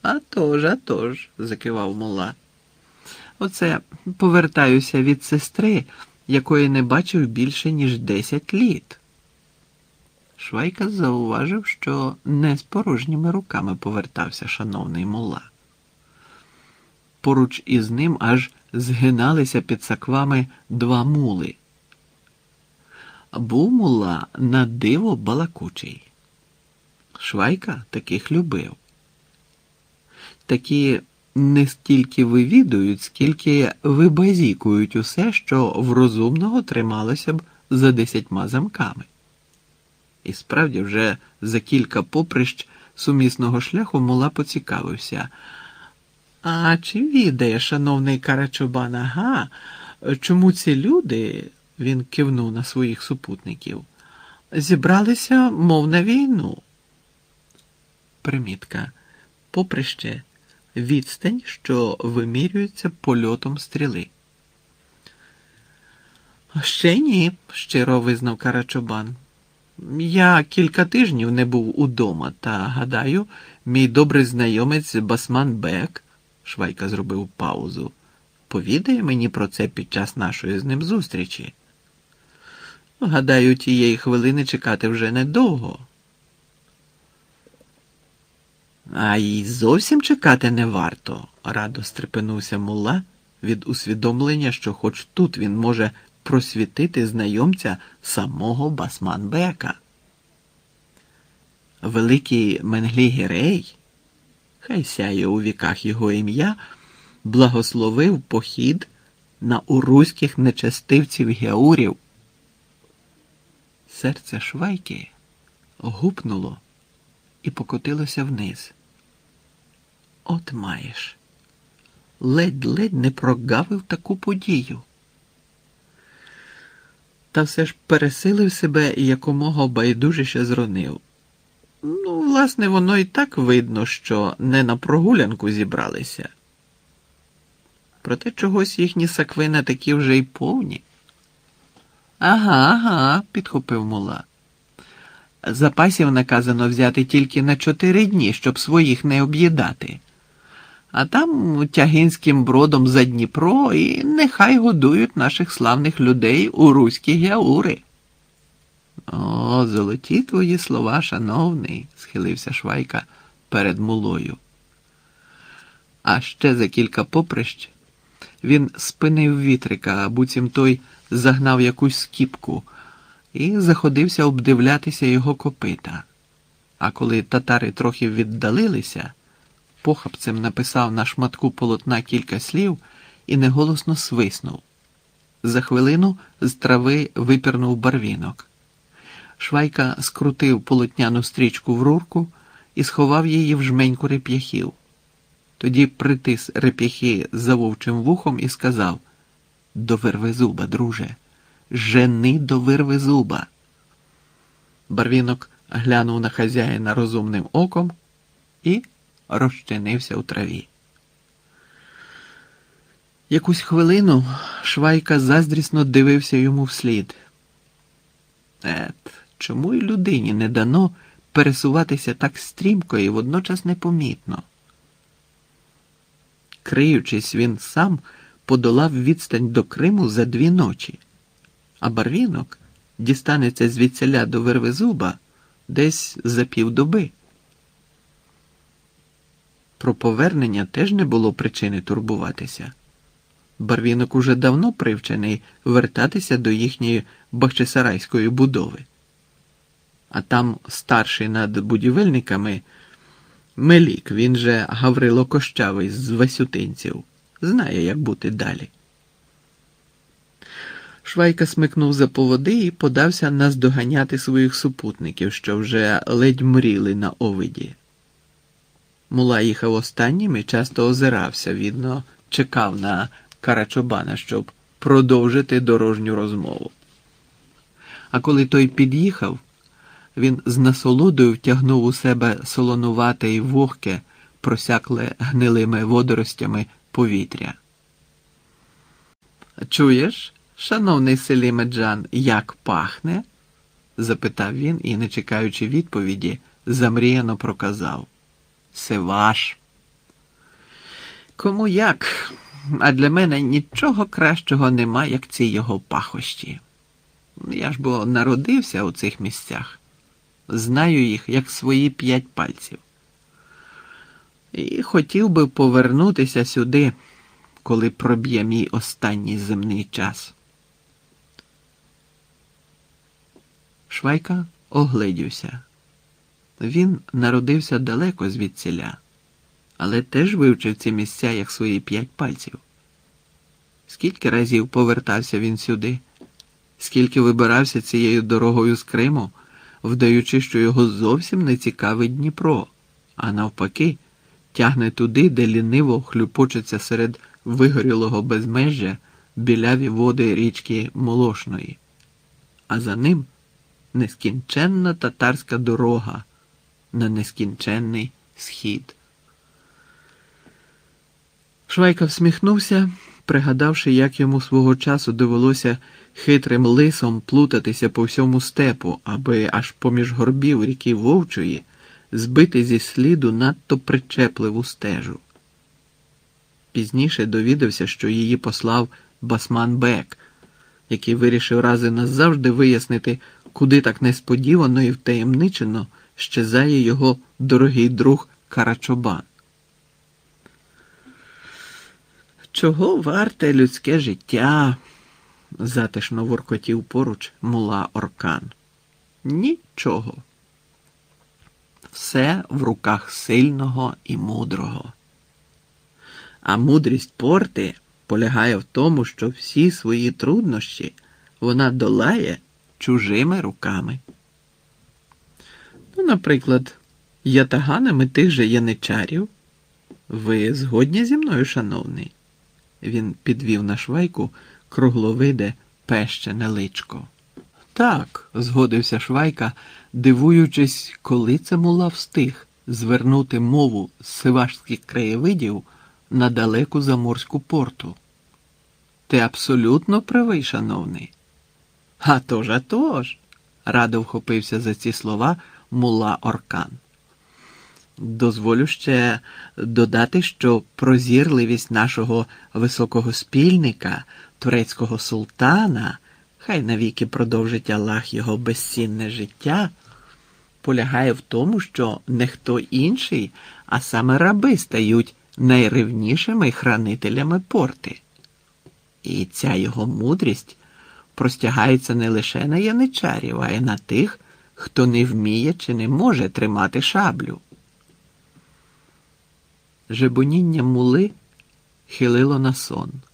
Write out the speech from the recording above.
А тож, закивав мулла. Оце повертаюся від сестри, якої не бачив більше, ніж 10 літ. Швайка зауважив, що не з порожніми руками повертався шановний мулла. Поруч із ним аж згиналися під саквами 2 мули. Був мулла на диво балакучий. Швайка таких любив. Такі не стільки вивідують, скільки вибазікують усе, що в розумного трималося б за 10 замками. І справді вже за кілька поприщ сумісного шляху мулла поцікавився. А чи відає, шановний Карачубан, ага, чому ці люди, він кивнув на своїх супутників, зібралися, мов на війну? Примітка. Поприще – відстань, що вимірюється польотом стріли. Ще ні, щиро визнав Карачубан. Я кілька тижнів не був удома, та, гадаю, мій добрий знайомець Басман Бек, Швайка зробив паузу, повідає мені про це під час нашої з ним зустрічі. Гадаю, тієї хвилини чекати вже недовго. А й зовсім чекати не варто, радо стрепенувся мулла від усвідомлення, що хоч тут він може просвітити знайомця самого Басман-бека. Великий Менглі-Гірей, хай сяє у віках його ім'я, благословив похід на уруських нечестивців-гяурів. Серце Швайки гупнуло і покотилося вниз. От маєш, ледь-ледь не прогавив таку подію. Та все ж пересилив себе і якомога байдужіше зронив. Ну, власне, воно і так видно, що не на прогулянку зібралися. Проте чогось їхні саквини такі вже й повні. Ага, підхопив мулла. Запасів наказано взяти тільки на 4 дні, щоб своїх не об'їдати. А там тягинським бродом за Дніпро і нехай годують наших славних людей у руські гяури. О, золоті твої слова, шановний, схилився Швайка перед мулою. А ще за кілька поприщ він спинив вітрика, буцім той загнав якусь скіпку і заходився обдивлятися його копита. А коли татари трохи віддалилися, похапцем написав на шматку полотна кілька слів і неголосно свиснув. За хвилину з трави випірнув барвінок. Швайка скрутив полотняну стрічку в рурку і сховав її в жменьку реп'яхів. Тоді притис реп'яхи за вовчим вухом і сказав: «До Вервезуба, друже, жени до Вервезуба». Барвінок глянув на хазяїна розумним оком і розчинився у траві. Якусь хвилину Швайка заздрісно дивився йому вслід. Чому й людині не дано пересуватися так стрімко і водночас непомітно? Криючись, він сам подолав відстань до Криму за 2 ночі, а барвінок дістанеться звідсіля до Вервезуба десь за півдоби. Про повернення теж не було причини турбуватися. Барвінок уже давно привчений вертатися до їхньої бахчисарайської будови. А там старший над будівельниками Мелік, він же Гаврило Кощавий з Васютинців, знає, як бути далі. Швайка смикнув за поводи і подався наздоганяти своїх супутників, що вже ледь мріли на овиді. Мулла їхав останнім і часто озирався, видно, чекав на Карачубана, щоб продовжити дорожню розмову. А коли той під'їхав, він з насолодою втягнув у себе солонувате і вогке, просякле гнилими водоростями повітря. «Чуєш, шановний Селіме Джан, як пахне?» – запитав він і, не чекаючи відповіді, замріяно проказав: «Севаш». Кому як, а для мене нічого кращого нема, як ці його пахощі. Я ж бо народився у цих місцях, знаю їх, як свої 5 пальців. І хотів би повернутися сюди, коли проб'є мій останній земний час. Швайка огледівся. Він народився далеко звідсіля, але теж вивчив ці місця як свої 5 пальців. Скільки разів повертався він сюди, скільки вибирався цією дорогою з Криму, вдаючи, що його зовсім не цікавить Дніпро, а навпаки, тягне туди, де ліниво хлюпочеться серед вигорілого безмежжя біляві води річки Молошної. А за ним нескінченна татарська дорога на нескінченний схід. Швайка всміхнувся, пригадавши, як йому свого часу довелося хитрим лисом плутатися по всьому степу, аби аж поміж горбів ріки Вовчої збити зі сліду надто причепливу стежу. Пізніше довідався, що її послав Басман-бек, який вирішив раз і назавжди вияснити, куди так несподівано і втаємничено щезає його дорогий друг Карачобан. «Чого варте людське життя?» – затишно воркотів поруч мула Оркан. «Нічого. Все в руках сильного і мудрого. А мудрість Порти полягає в тому, що всі свої труднощі вона долає чужими руками. Ну, наприклад, ятаганами тих же яничарів. Ви згодні зі мною, шановний?» Він підвів на Швайку кругловиде пещене личко. «Так», – згодився Швайка, дивуючись, коли це мула встиг звернути мову з сивашських краєвидів на далеку заморську Порту. «Ти абсолютно правий, шановний». «А тож», – радо вхопився за ці слова мула Оркан. «Дозволю ще додати, що прозірливість нашого високого спільника, турецького султана, хай навіки продовжить Аллах його безцінне життя, полягає в тому, що не хто інший, а саме раби стають найревнішими хранителями Порти. І ця його мудрість простягається не лише на яничарів, а й на тих, хто не вміє чи не може тримати шаблю». Жебоніння мули хилило на сон.